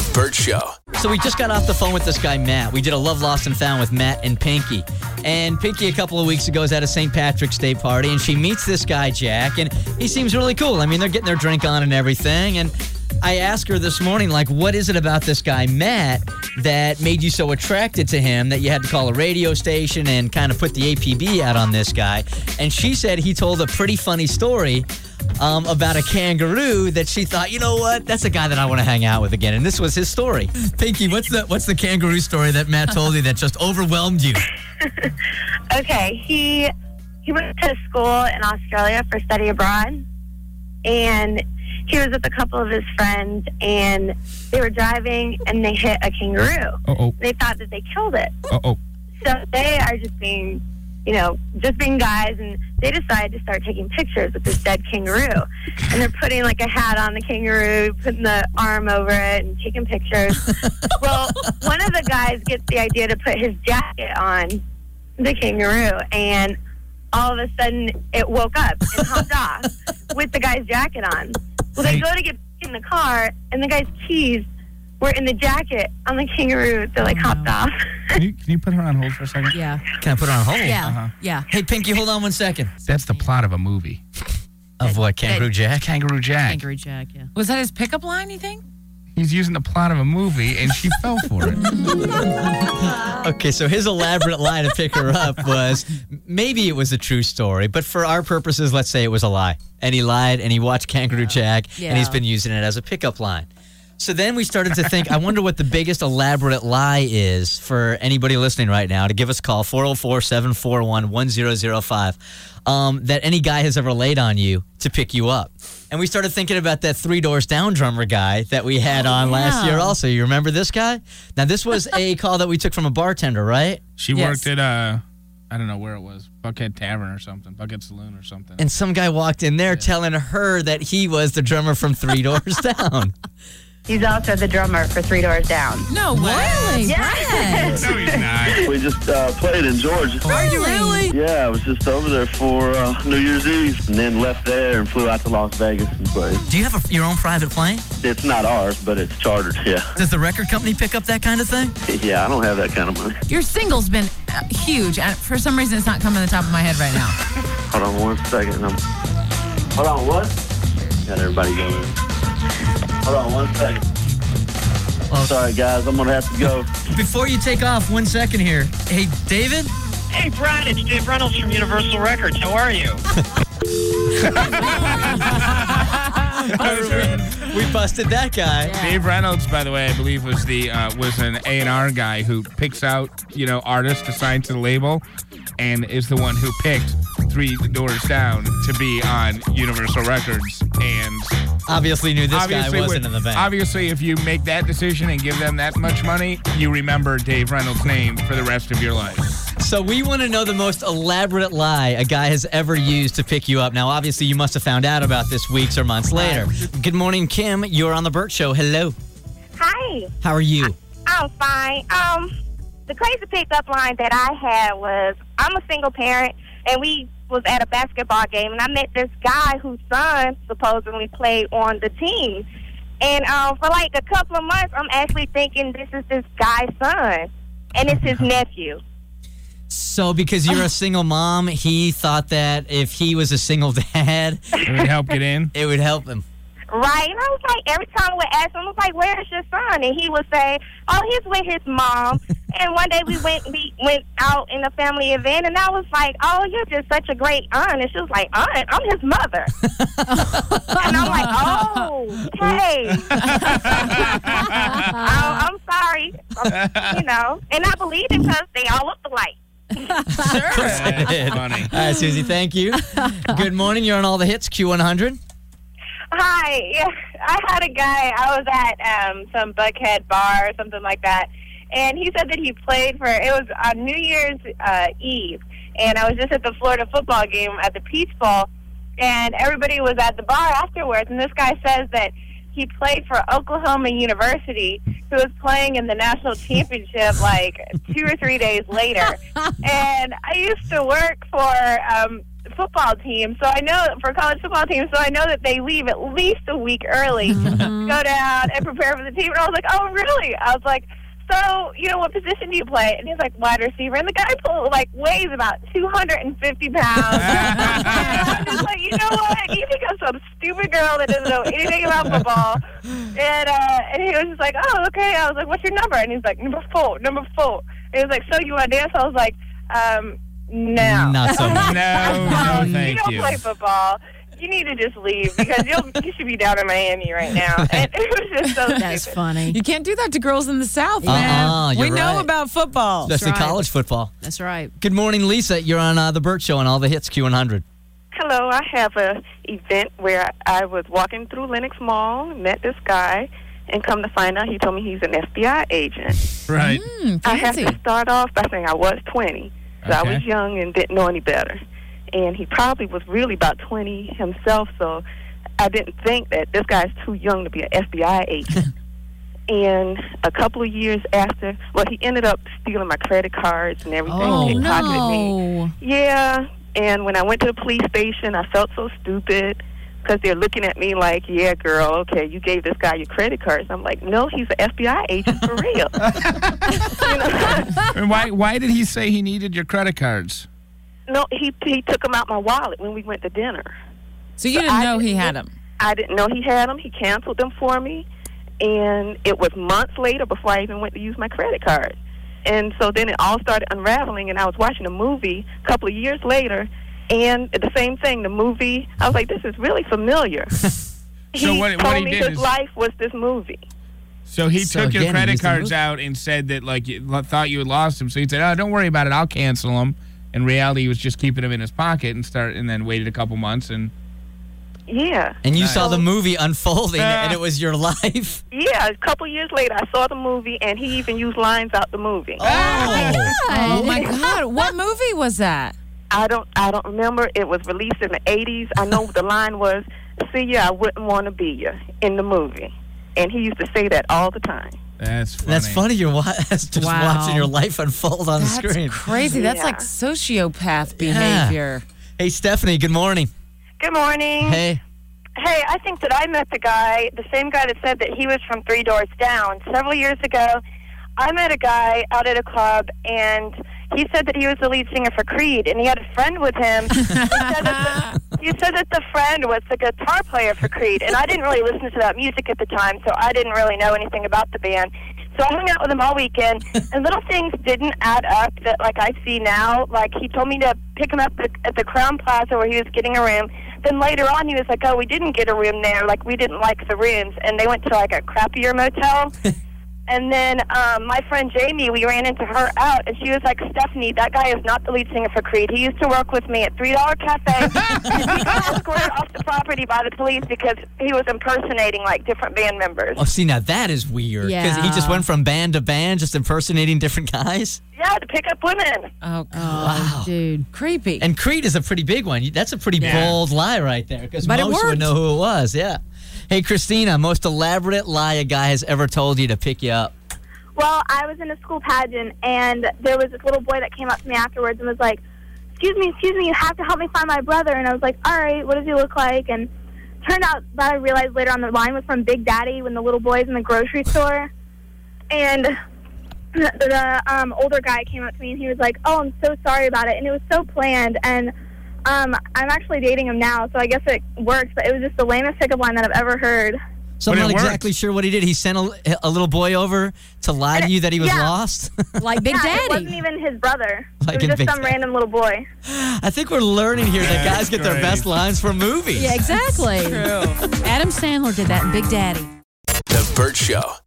The Burt Show. So we just got off the phone with this guy, Matt. We did a Love Lost and Found with Matt and Pinky. And Pinky, a couple of weeks ago, was at a St. Patrick's Day party, and she meets this guy, Jack, and he seems really cool. I mean, they're getting their drink on and everything, and I asked her this morning, like, what is it about this guy, Matt, that made you so attracted to him that you had to call a radio station and kind of put the APB out on this guy? And she said he told a pretty funny story about a kangaroo that she thought, you know what, that's a guy that I want to hang out with again. And this was his story. Pinky, what's the kangaroo story that Matt told you that just overwhelmed you? Okay, he went to school in Australia for study abroad, and he was with a couple of his friends, and they were driving, and they hit a kangaroo. Uh-oh. They thought that they killed it. Uh-oh. So they are just being guys, and they decided to start taking pictures with this dead kangaroo. And they're putting, like, a hat on the kangaroo, putting the arm over it, and taking pictures. Well, one of the guys gets the idea to put his jacket on the kangaroo, and all of a sudden it woke up and hopped off with the guy's jacket on. Well, they go to get in the car, and the guy's keys were in the jacket on the kangaroo. They're like hopped off. Can you put her on hold for a second? Yeah. Can I put her on hold? Yeah. Uh-huh. Yeah. Hey, Pinky, hold on 1 second. That's the plot of a movie. Of what, Kangaroo Jack? Kangaroo Jack. Kangaroo Jack, yeah. Was that his pickup line, you think? He's using the plot of a movie, and she fell for it. Okay, so his elaborate lie to pick her up was, maybe it was a true story, but for our purposes, let's say it was a lie. And he lied, and he watched Kangaroo Jack, and he's been using it as a pickup line. So then we started to think, I wonder what the biggest elaborate lie is for anybody listening right now to give us a call, 404-741-1005, that any guy has ever laid on you to pick you up. And we started thinking about that Three Doors Down drummer guy that we had on last year also. You remember this guy? Now, this was a call that we took from a bartender, right? She worked at, I don't know where it was, Buckhead Tavern or something, Buckhead Saloon or something. And some guy walked in there telling her that he was the drummer from Three Doors Down. He's also the drummer for Three Doors Down. No way. Yes. No, he's not. We just played in Georgia. Are you really? Yeah, I was just over there for New Year's Eve, and then left there and flew out to Las Vegas and played. Do you have your own private plane? It's not ours, but it's chartered, yeah. Does the record company pick up that kind of thing? Yeah, I don't have that kind of money. Your single's been huge. And for some reason, it's not coming to the top of my head right now. Hold on 1 second. Hold on, what? Got everybody going. Hold on 1 second. Well, sorry, guys. I'm going to have to go. Before you take off, 1 second here. Hey, David? Hey, Brad, it's Dave Reynolds from Universal Records. How are you? We busted that guy. Yeah. Dave Reynolds, by the way, I believe was an A&R guy who picks out, artists to sign to the label and is the one who picked Three Doors Down to be on Universal Records. And obviously knew this guy wasn't in the band. Obviously, if you make that decision and give them that much money, you remember Dave Reynolds' name for the rest of your life. So we want to know the most elaborate lie a guy has ever used to pick you up. Now, obviously, you must have found out about this weeks or months later. Good morning, Kim. You're on The Burt Show. Hello. Hi. How are you? I'm fine. The crazy pickup line that I had was, I'm a single parent, and we was at a basketball game, and I met this guy whose son supposedly played on the team. And for like a couple of months, I'm actually thinking this is this guy's son, and it's his nephew. So because you're a single mom, he thought that if he was a single dad, it would help get in? It would help him. Right, and I was like, every time we asked him, I was like, where's your son? And he would say, oh, he's with his mom. And one day we went out in a family event, and I was like, oh, you're just such a great aunt. And she was like, aunt? I'm his mother. And I'm like, oh, hey. I'm sorry. And I believed him because they all look alike. Sure. That's funny. All right, Susie, thank you. Good morning. You're on all the hits, Q100. Hi. Yeah, I had a guy. I was at some Buckhead bar or something like that, and he said that he played for, it was on New Year's Eve, and I was just at the Florida football game at the Peach Bowl, and everybody was at the bar afterwards, and this guy says that he played for Oklahoma University, who was playing in the national championship like 2 or 3 days later. And I used to work for football team, so I know for college football team, so I know that they leave at least a week early to go down and prepare for the team. And I was like, oh, really? I was like, so, what position do you play? And he's like, wide receiver. And the guy weighs about 250 pounds. And I'm just like, you know what? You think I'm some stupid girl that doesn't know anything about football. And he was just like, oh, okay. I was like, what's your number? And he's like, number 4. And he was like, so you want to dance? I was like, no. Not so much. No, thank you. You don't play football. You need to just leave because you should be down in Miami right now. And it was just so That's stupid. funny. You can't do that to girls in the South, man. you're We know right. about football. Especially right. college football. That's right. Good morning, Lisa. You're on The Burt Show and all the hits, Q100. Hello, I have a event where I was walking through Lenox Mall, met this guy, and come to find out he told me he's an FBI agent. Right. I have Fancy. to start off by saying I was 20, so I Okay. was young and didn't know any better. And he probably was really about 20 himself, so I didn't think that this guy's too young to be an FBI agent. And a couple of years after, he ended up stealing my credit cards and everything. Oh, pickpocketed me. no. Yeah, and when I went to the police station, I felt so stupid because they're looking at me like, yeah, girl, okay, you gave this guy your credit cards. I'm like, no, he's an FBI agent for real. And why did he say he needed your credit cards? No, he took them out my wallet when we went to dinner. So you didn't know he had them. I didn't know he had them. He canceled them for me, and it was months later before I even went to use my credit card. And so then it all started unraveling, and I was watching a movie a couple of years later, and the same thing, the movie, I was like, this is really familiar. So what told he me did his is- life was this movie. So he So took your again, he credit used the cards movie. out and said that you thought you had lost them. So he said, "Oh, don't worry about it. I'll cancel them." In reality, he was just keeping them in his pocket and then waited a couple months and. Yeah. And you Nice. saw the movie unfolding, and it was your life. Yeah, a couple years later, I saw the movie, and he even used lines out the movie. Oh my God! What movie was that? I don't remember. It was released in the 80s. I know the line was, "See ya, I wouldn't want to be ya," in the movie. And he used to say that all the time. That's funny. That's funny. You're just Wow. watching your life unfold on the That's screen. crazy. That's Yeah. like sociopath Yeah. behavior. Hey, Stephanie. Good morning. Good morning. Hey. Hey, I think that I met the same guy that said that he was from 3 doors down. Several years ago, I met a guy out at a club, and he said that he was the lead singer for Creed, and he had a friend with him. He said that the friend was the guitar player for Creed, and I didn't really listen to that music at the time, so I didn't really know anything about the band. So I hung out with him all weekend, and little things didn't add up that, I see now. Like, he told me to pick him up at the Crown Plaza where he was getting a room. Then later on, he was like, oh, we didn't get a room there. We didn't like the rooms. And they went to, a crappier motel. And then my friend Jamie, we ran into her out, and she was like, Stephanie, that guy is not the lead singer for Creed. He used to work with me at $3 Cafe, and he got escorted off the property by the police because he was impersonating, different band members. Oh, see, now that is weird. Because he just went from band to band, just impersonating different guys. Yeah, to pick up women. Oh, Oh, dude. creepy. And Creed is a pretty big one. That's a pretty bold lie right there. Because But it most would worked. know who it was. Yeah. Hey, Christina, most elaborate lie a guy has ever told you to pick you up. Well, I was in a school pageant, and there was this little boy that came up to me afterwards and was like, excuse me, you have to help me find my brother. And I was like, all right, what does he look like? And turned out that I realized later on the line was from Big Daddy when the little boy's in the grocery store. And the older guy came up to me, and he was like, oh, I'm so sorry about it. And it was so planned. And I'm actually dating him now, so I guess it works. But it was just the lamest pickup line that I've ever heard. So I'm But not it worked. exactly sure what he did. He sent a little boy over to lie to you that he was Yeah. lost. Like Big Yeah, Daddy. it wasn't even his brother. Like it in was Big just some Daddy. random little boy. I think we're learning here that guys get their Great. best lines from movies. Yeah, exactly. Adam Sandler did that in Big Daddy. The Burt Show.